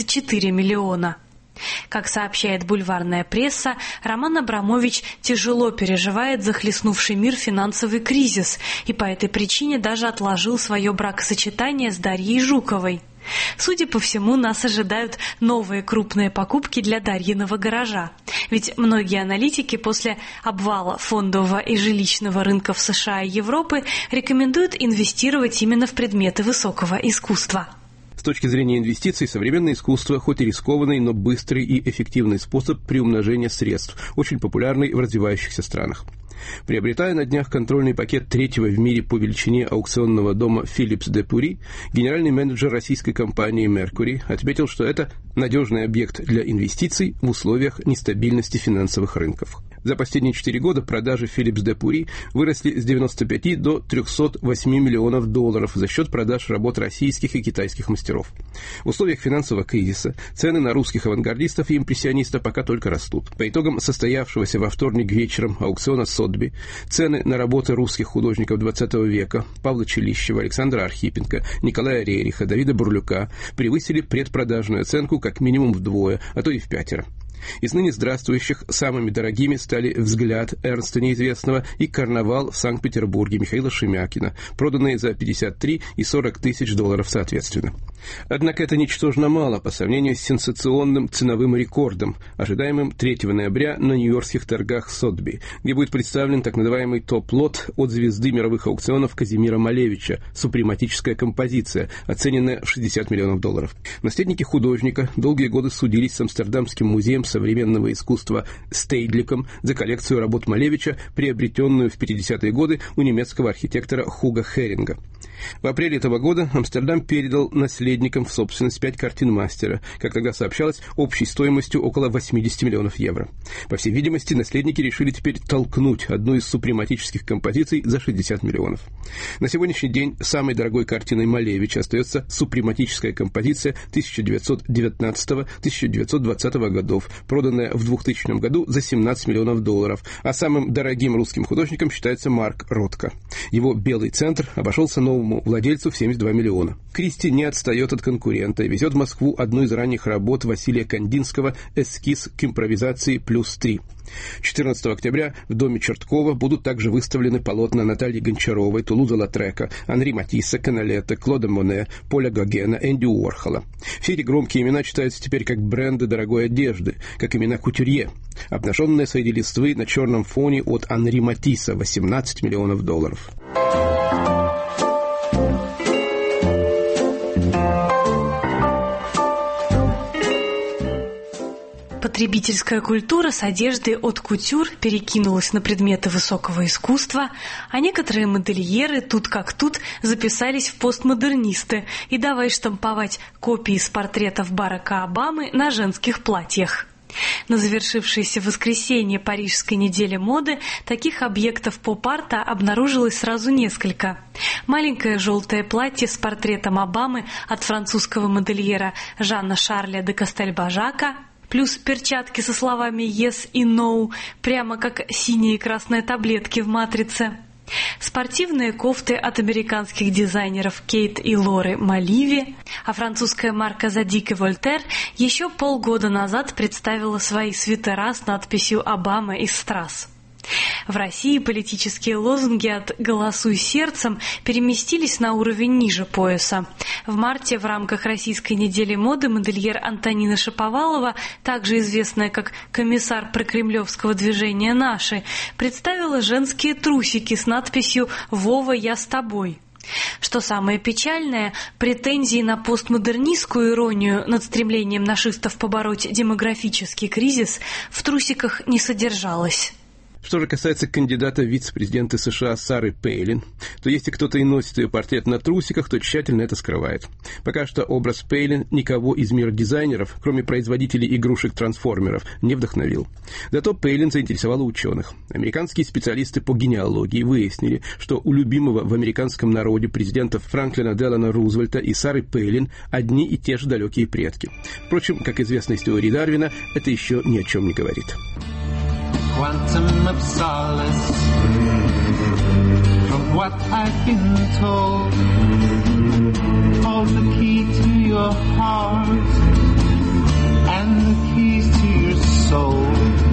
34 миллиона. Как сообщает бульварная пресса, Роман Абрамович тяжело переживает захлестнувший мир финансовый кризис и по этой причине даже отложил свое бракосочетание с Дарьей Жуковой. Судя по всему, нас ожидают новые крупные покупки для Дарьиного гаража. Ведь многие аналитики после обвала фондового и жилищного рынков США и Европы рекомендуют инвестировать именно в предметы высокого искусства. С точки зрения инвестиций, современное искусство хоть и рискованный, но быстрый и эффективный способ приумножения средств, очень популярный в развивающихся странах. Приобретая на днях контрольный пакет третьего в мире по величине аукционного дома Philips de Paris, генеральный менеджер российской компании Mercury отметил, что это надежный объект для инвестиций в условиях нестабильности финансовых рынков. За последние 4 года продажи Philips de Paris выросли с 95 до $308 миллионов за счет продаж работ российских и китайских мастеров. В условиях финансового кризиса цены на русских авангардистов и импрессионистов пока только растут. По итогам состоявшегося во вторник вечером аукциона Сотби, цены на работы русских художников XX века Павла Челищева, Александра Архипенко, Николая Рериха, Давида Бурлюка превысили предпродажную оценку как минимум вдвое, а то и в 5. Из ныне здравствующих самыми дорогими стали «Взгляд» Эрнста Неизвестного и «Карнавал» в Санкт-Петербурге Михаила Шемякина, проданные за $53 и $40 тысяч соответственно. Однако это ничтожно мало по сравнению с сенсационным ценовым рекордом, ожидаемым 3 ноября на нью-йоркских торгах Сотби, где будет представлен так называемый топ-лот от звезды мировых аукционов Казимира Малевича, супрематическая композиция, оцененная в $60 миллионов. Наследники художника долгие годы судились с Амстердамским музеем современного искусства Стейдликом за коллекцию работ Малевича, приобретенную в 50-е годы у немецкого архитектора Хуга Херинга. В апреле этого года Амстердам передал наследникам в собственность 5 картин мастера, как тогда сообщалось, общей стоимостью около €80 миллионов. По всей видимости, наследники решили теперь толкнуть одну из супрематических композиций за $60 миллионов. На сегодняшний день самой дорогой картиной Малевича остается супрематическая композиция 1919-1920 годов, проданная в 2000 году за $17 миллионов, а самым дорогим русским художником считается Марк Ротко. Его «Белый центр» обошелся новому владельцу в $72 миллиона. Кристи не отстает от конкурента и везет в Москву одну из ранних работ Василия Кандинского «Эскиз к импровизации +3». 14 октября в доме Черткова будут также выставлены полотна Натальи Гончаровой, Тулуза-Латрека, Анри Матисса, Каналетта, Клода Моне, Поля Гогена, Энди Уорхола. Все эти громкие имена читаются теперь как бренды дорогой одежды, как имена кутюрье. Обнаженные среди листвы на черном фоне от Анри Матисса $18 миллионов. Потребительская культура с одежды от кутюр перекинулась на предметы высокого искусства, а некоторые модельеры тут как тут записались в постмодернисты и давай штамповать копии с портретов Барака Обамы на женских платьях. На завершившееся воскресенье Парижской недели моды таких объектов поп-арта обнаружилось сразу несколько. Маленькое желтое платье с портретом Обамы от французского модельера Жанна Шарля де Кастельбажака, плюс перчатки со словами «yes» и «no», прямо как синие и красные таблетки в «Матрице». Спортивные кофты от американских дизайнеров Кейт и Лоры Маливи, а французская марка Zadig & Voltaire еще полгода назад представила свои свитера с надписью «Обама из Страсс». В России политические лозунги от «Голосуй сердцем» переместились на уровень ниже пояса. В марте в рамках Российской недели моды модельер Антонина Шаповалова, также известная как комиссар прокремлевского движения «Наши», представила женские трусики с надписью «Вова, я с тобой». Что самое печальное, претензии на постмодернистскую иронию над стремлением нашистов побороть демографический кризис в трусиках не содержалось. Что же касается кандидата в вице-президенты США Сары Пейлин, то если кто-то и носит ее портрет на трусиках, то тщательно это скрывает. Пока что образ Пейлин никого из мира дизайнеров, кроме производителей игрушек-трансформеров, не вдохновил. Зато Пейлин заинтересовала ученых. Американские специалисты по генеалогии выяснили, что у любимого в американском народе президентов Франклина Делано Рузвельта и Сары Пейлин одни и те же далекие предки. Впрочем, как известно из теории Дарвина, это еще ни о чем не говорит. Quantum of solace from what I've been told. Hold the key to your heart and the keys to your soul.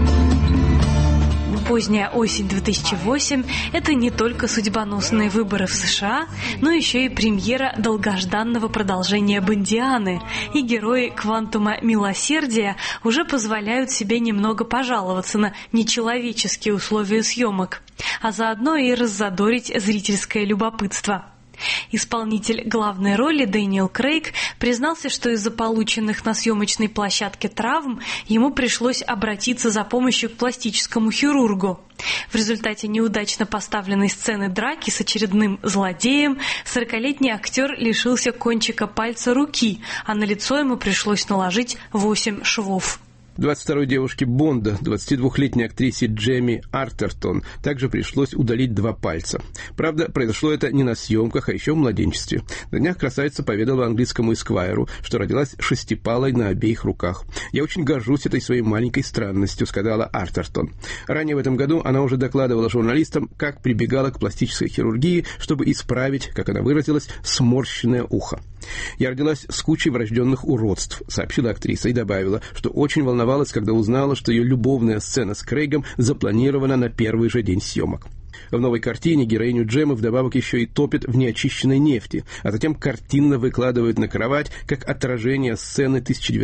Поздняя осень 2008 – это не только судьбоносные выборы в США, но еще и премьера долгожданного продолжения «Бондианы», и герои «Квантума милосердия» уже позволяют себе немного пожаловаться на нечеловеческие условия съемок, а заодно и раззадорить зрительское любопытство. Исполнитель главной роли Дэниел Крейг признался, что из-за полученных на съемочной площадке травм ему пришлось обратиться за помощью к пластическому хирургу. В результате неудачно поставленной сцены драки с очередным злодеем 40-летний актер лишился кончика пальца руки, а на лицо ему пришлось наложить 8 швов. 22-й девушке Бонда, 22-летней актрисе Джейми Артертон, также пришлось удалить 2 пальца. Правда, произошло это не на съемках, а еще в младенчестве. На днях красавица поведала английскому Эсквайру, что родилась шестипалой на обеих руках. «Я очень горжусь этой своей маленькой странностью», — сказала Артертон. Ранее в этом году она уже докладывала журналистам, как прибегала к пластической хирургии, чтобы исправить, как она выразилась, сморщенное ухо. «Я родилась с кучей врожденных уродств», — сообщила актриса и добавила, что очень волновалась, когда узнала, что ее любовная сцена с Крейгом запланирована на первый же день съемок. В новой картине героиню Джеммы вдобавок еще и топят в неочищенной нефти, а затем картинно выкладывают на кровать как отражение сцены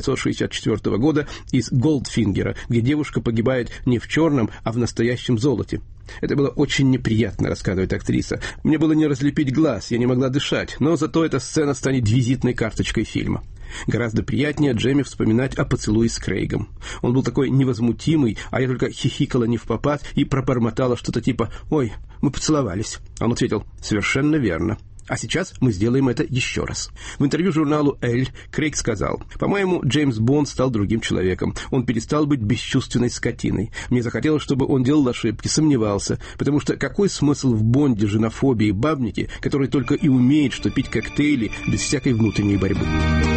1964 года из «Голдфингера», где девушка погибает не в черном, а в настоящем золоте. «Это было очень неприятно», — рассказывает актриса. «Мне было не разлепить глаз, я не могла дышать, но зато эта сцена станет визитной карточкой фильма». Гораздо приятнее Джемме вспоминать о поцелуе с Крейгом. Он был такой невозмутимый, а я только хихикала невпопад и пробормотала что-то типа «Ой, мы поцеловались». Он ответил «Совершенно верно». А сейчас мы сделаем это еще раз. В интервью журналу «Эль» Крейг сказал: «По-моему, Джеймс Бонд стал другим человеком. Он перестал быть бесчувственной скотиной. Мне захотелось, чтобы он делал ошибки, сомневался. Потому что какой смысл в Бонде, женофобии, бабнике, который только и умеет, что пить коктейли без всякой внутренней борьбы?»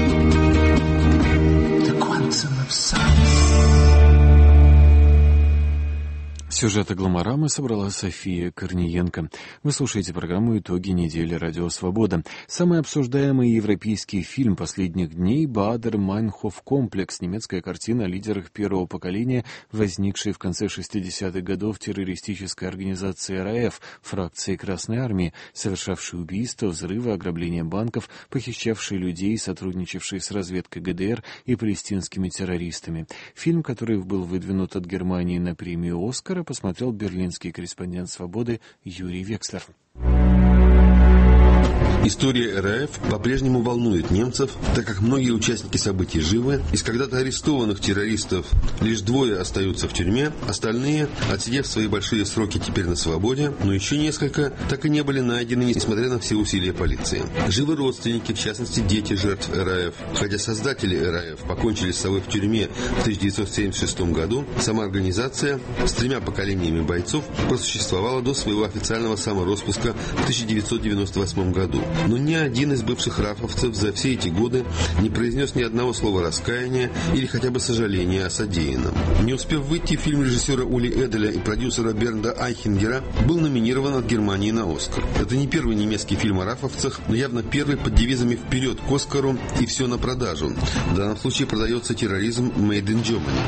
Сюжет «Агломорамы» собрала София Корниенко. Вы слушаете программу «Итоги недели. Радио Свобода». Самый обсуждаемый европейский фильм последних дней «Баадер-Майнхоф-комплекс», немецкая картина о лидерах первого поколения, возникшей в конце 60-х годов террористической организации РАФ, фракции Красной Армии, совершавшей убийства, взрывы, ограбления банков, похищавшие людей, сотрудничавшие с разведкой ГДР и палестинскими террористами. Фильм, который был выдвинут от Германии на премию «Оскара», посмотрел берлинский корреспондент «Свободы» Юрий Векслер. История РАФ по-прежнему волнует немцев, так как многие участники событий живы. Из когда-то арестованных террористов лишь 2 остаются в тюрьме, остальные, отсидев свои большие сроки, теперь на свободе, но еще несколько так и не были найдены, несмотря на все усилия полиции. Живы родственники, в частности дети жертв РАФ. Хотя создатели РАФ покончили с собой в тюрьме в 1976 году, сама организация с 3 поколениями бойцов просуществовала до своего официального самороспуска в 1998 году. Но ни один из бывших рафовцев за все эти годы не произнес ни одного слова раскаяния или хотя бы сожаления о содеянном. Не успев выйти, фильм режиссера Ули Эделя и продюсера Бернда Айхенгера был номинирован от Германии на «Оскар». Это не первый немецкий фильм о рафовцах, но явно первый под девизами «Вперед к Оскару» и «Все на продажу». В данном случае продается терроризм «Made in Germany».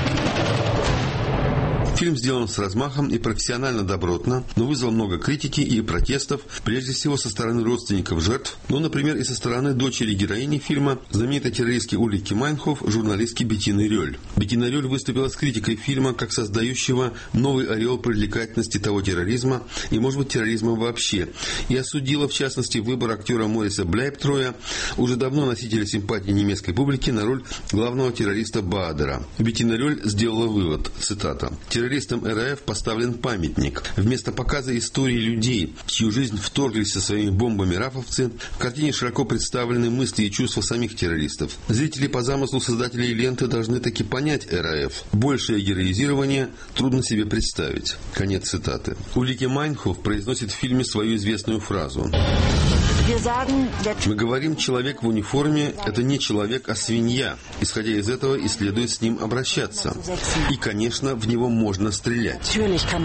Фильм сделан с размахом и профессионально добротно, но вызвал много критики и протестов, прежде всего со стороны родственников жертв, но, например, и со стороны дочери героини фильма, знаменитой террористки Ульрики Майнхоф, журналистки Беттины Рёль. Беттина Рёль выступила с критикой фильма как создающего новый ореол привлекательности того терроризма и, может быть, терроризма вообще, и осудила, в частности, выбор актера Мориса Блейбтроя, уже давно носителя симпатии немецкой публики, на роль главного террориста Баадера. Беттина Рёль сделала вывод, цитата: «Террористам РАФ поставлен памятник. Вместо показа истории людей, в чью жизнь вторглись со своими бомбами рафовцы, в картине широко представлены мысли и чувства самих террористов. Зрители по замыслу создателей ленты должны таки понять РАФ. Большее героизирование трудно себе представить». Конец цитаты. Ульрики Майнхоф произносит в фильме свою известную фразу: «Мы говорим, человек в униформе – это не человек, а свинья. Исходя из этого и следует с ним обращаться. И, конечно, в него можно стрелять».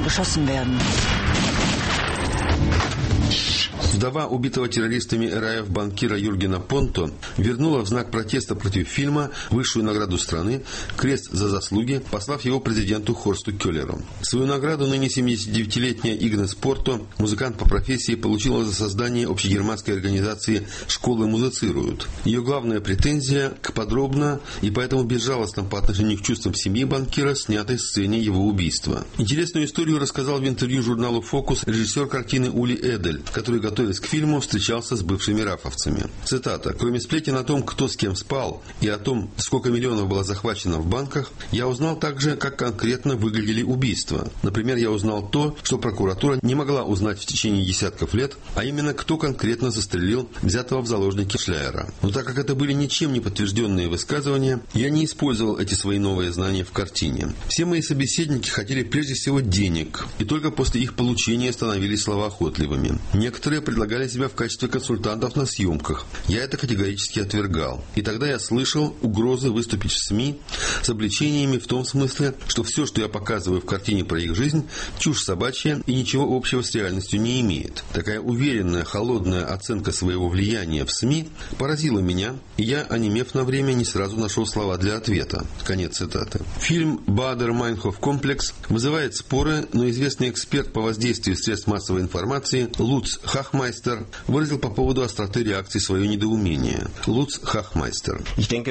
Вдова убитого террористами РАФ банкира Юргена Понто вернула в знак протеста против фильма высшую награду страны – крест за заслуги, послав его президенту Хорсту Келлеру. Свою награду ныне 79-летняя Игнес Порто, музыкант по профессии, получила за создание общегерманской организации «Школы музыцируют». Ее главная претензия к подробно и поэтому безжалостно по отношению к чувствам семьи банкира снятой сцене его убийства. Интересную историю рассказал в интервью журналу «Фокус» режиссер картины Ули Эдель, который, готовясь к фильму, встречался с бывшими рафовцами. Цитата: «Кроме сплетен о том, кто с кем спал, и о том, сколько миллионов было захвачено в банках, я узнал также, как конкретно выглядели убийства. Например, я узнал то, что прокуратура не могла узнать в течение десятков лет, а именно, кто конкретно застрелил взятого в заложники Шляера. Но так как это были ничем не подтвержденные высказывания, я не использовал эти свои новые знания в картине. Все мои собеседники хотели прежде всего денег, и только после их получения становились словоохотливыми. Некоторые предлагали себя в качестве консультантов на съемках. Я это категорически отвергал. И тогда я слышал угрозы выступить в СМИ с обличениями в том смысле, что все, что я показываю в картине про их жизнь, чушь собачья и ничего общего с реальностью не имеет. Такая уверенная, холодная оценка своего влияния в СМИ поразила меня, и я, онемев на время, не сразу нашел слова для ответа». Конец цитаты. Фильм «Баадер-Майнхоф-комплекс» вызывает споры, но известный эксперт по воздействию средств массовой информации Луц Хахмайстер выразил по поводу остроты реакции свое недоумение. Луц Хахмайстер: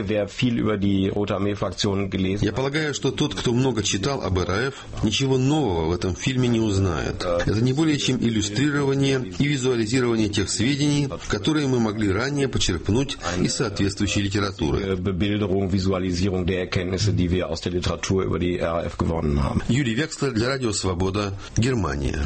«Я полагаю, что тот, кто много читал об РАФ, ничего нового в этом фильме не узнает. Это не более чем иллюстрирование и визуализирование тех сведений, которые мы могли ранее почерпнуть из соответствующей литературы». Юрий Векслер для Радио Свобода, Германия.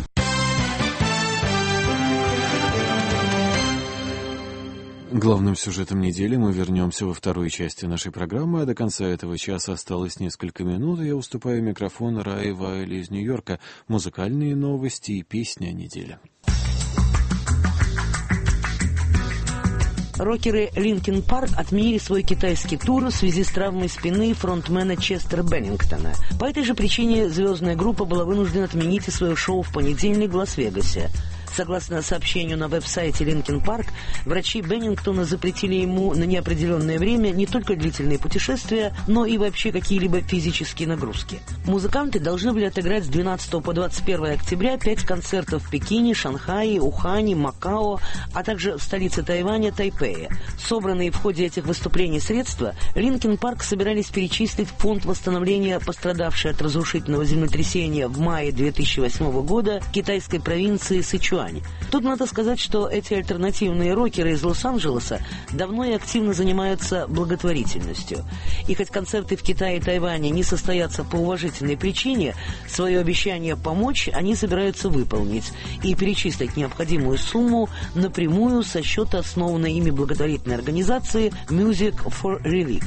Главным сюжетом недели мы вернемся во второй части нашей программы, а до конца этого часа осталось несколько минут, и я уступаю микрофон Рае Вайле из Нью-Йорка. Музыкальные новости и песни о неделе. Рокеры Линкин Парк отменили свой китайский тур в связи с травмой спины фронтмена Честера Беннингтона. По этой же причине звездная группа была вынуждена отменить и свое шоу в понедельник в Лас-Вегасе. Согласно сообщению на веб-сайте Линкин Парк, врачи Беннингтона запретили ему на неопределенное время не только длительные путешествия, но и вообще какие-либо физические нагрузки. Музыканты должны были отыграть с 12 по 21 октября 5 концертов в Пекине, Шанхае, Ухане, Макао, а также в столице Тайваня, Тайпее. Собранные в ходе этих выступлений средства Линкин Парк собирались перечислить в фонд восстановления пострадавшей от разрушительного землетрясения в мае 2008 года китайской провинции Сычуань. Тайвань. Тут надо сказать, что эти альтернативные рокеры из Лос-Анджелеса давно и активно занимаются благотворительностью. И хоть концерты в Китае и Тайване не состоятся по уважительной причине, свое обещание помочь они собираются выполнить и перечислить необходимую сумму напрямую со счета основанной ими благотворительной организации Music for Relief.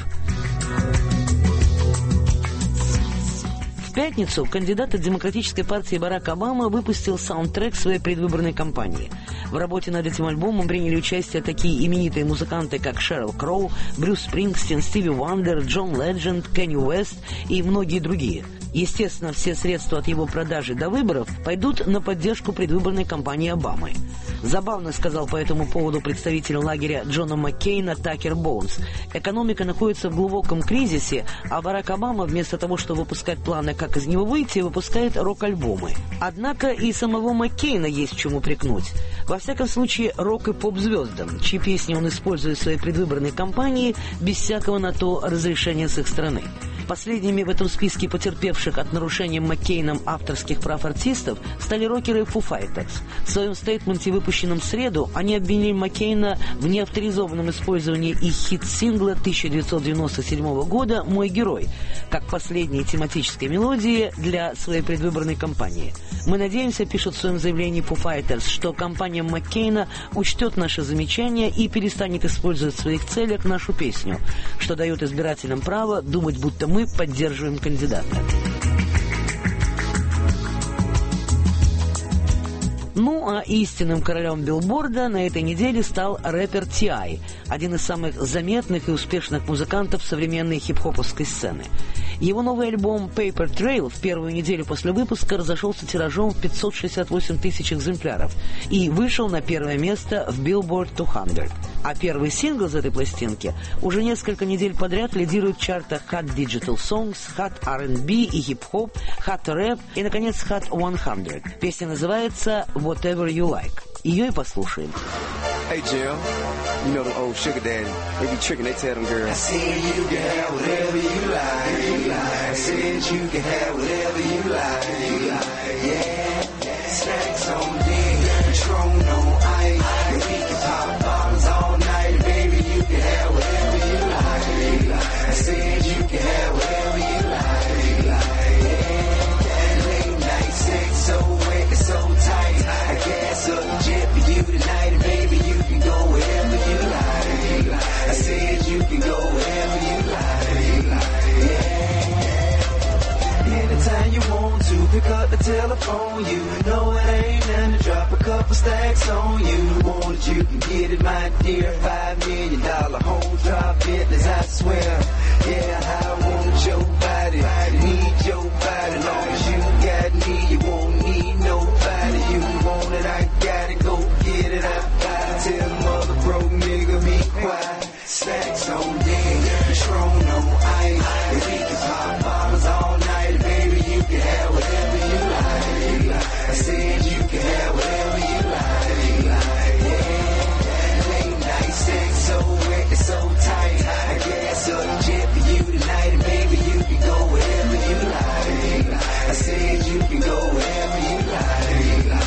В пятницу кандидат от Демократической партии Барак Обама выпустил саундтрек своей предвыборной кампании. В работе над этим альбомом приняли участие такие именитые музыканты, как Шерил Кроу, Брюс Спрингстин, Стиви Вандер, Джон Ледженд, Кенни Уэст и многие другие. Естественно, все средства от его продажи до выборов пойдут на поддержку предвыборной кампании Обамы. Забавно сказал по этому поводу представитель лагеря Джона Маккейна Такер Боунс. Экономика находится в глубоком кризисе, а Барак Обама вместо того, чтобы выпускать планы, как из него выйти, выпускает рок-альбомы. Однако и самого Маккейна есть в чем упрекнуть. Во всяком случае, рок- и поп-звездам, чьи песни он использует в своей предвыборной кампании без всякого на то разрешения с их стороны. Последними в этом списке потерпевших от нарушения Маккейном авторских прав артистов стали рокеры Foo Fighters. В своем стейтменте, выпущенном в среду, они обвинили Маккейна в неавторизованном использовании их хит-сингла 1997 года «Мой герой» как последней тематической мелодии для своей предвыборной кампании. Мы надеемся, пишут в своем заявлении Foo Fighters, что компания Маккейна учтет наши замечания и перестанет использовать в своих целях нашу песню, что дает избирателям право думать, будто мы поддерживаем кандидата. Ну, а истинным королем билборда на этой неделе стал рэпер T.I., один из самых заметных и успешных музыкантов современной хип-хоповской сцены. Его новый альбом Paper Trail в первую неделю после выпуска разошелся тиражом в 568 тысяч экземпляров и вышел на первое место в Billboard 200. А первый сингл из этой пластинки уже несколько недель подряд лидирует в чартах Hot Digital Songs, Hot R&B и хип-хоп, Hot Rap и, наконец, Hot 100. Песня называется Whatever You Like. Ее и послушаем. Hey Jill, you know them old sugar daddy, they be tricking, they tell them girls I said you can have whatever you like, I said you can have whatever you like, yeah, snacks on deck, Patron on ice, and we can pop bottles all night, baby, you can have whatever you like, I said you can have whatever you like, yeah, late night sex so wet and so tight, I gas up the jet for you tonight, and baby, you can go wherever you like. I said you can go wherever you like. Yeah. Anytime you want to, pick up the telephone. You know it ain't nothing to drop a couple stacks on you. Want it, you can get it, my dear. $5 million home drop business, I swear. Yeah, I want your body, need your body. Long as you got me, you won't need nobody. You want it, I got it, go get it, I got it. Tell mother broke nigga be quiet. Stacks on deck, Patron on ice. And we can pop bottles all night, baby. You can have whatever you like. I said you can have whatever you like. Yeah, late night sex so wet and so tight. I gas up the jet for you tonight, and baby you can go wherever you like. I said you can go wherever you like.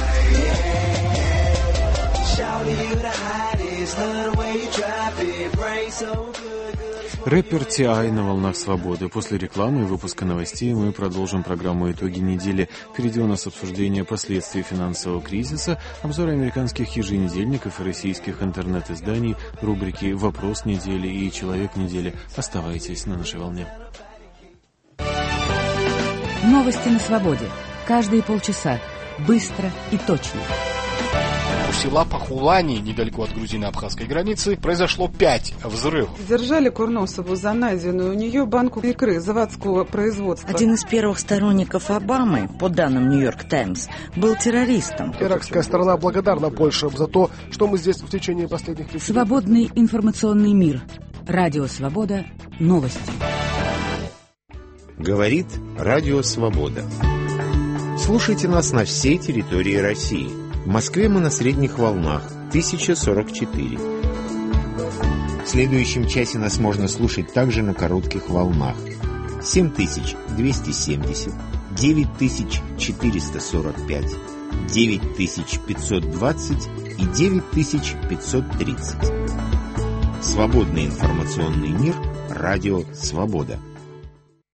Yeah, shout you the hottest, love the way you drop it, brain so good. Рэпер T.I. на волнах свободы. После рекламы и выпуска новостей мы продолжим программу «Итоги недели». Впереди у нас обсуждение последствий финансового кризиса, обзоры американских еженедельников и российских интернет-изданий, рубрики «Вопрос недели» и «Человек недели». Оставайтесь на нашей волне. Новости на свободе. Каждые полчаса. Быстро и точно. У села Пахулани, недалеко от грузино-абхазской границы, произошло 5 взрывов. Задержали Курносову за найденную у нее банку икры заводского производства. Один из первых сторонников Обамы, по данным «Нью-Йорк Таймс», был террористом. Иракская сторона благодарна Польше за то, что мы здесь в течение последних 5 лет. Свободный информационный мир. Радио Свобода. Новости. Говорит Радио Свобода. Слушайте нас на всей территории России. В Москве мы на средних волнах 1044. В следующем часе нас можно слушать также на коротких волнах 7270, 9445, 9520 и 9530. Свободный информационный мир. Радио «Свобода».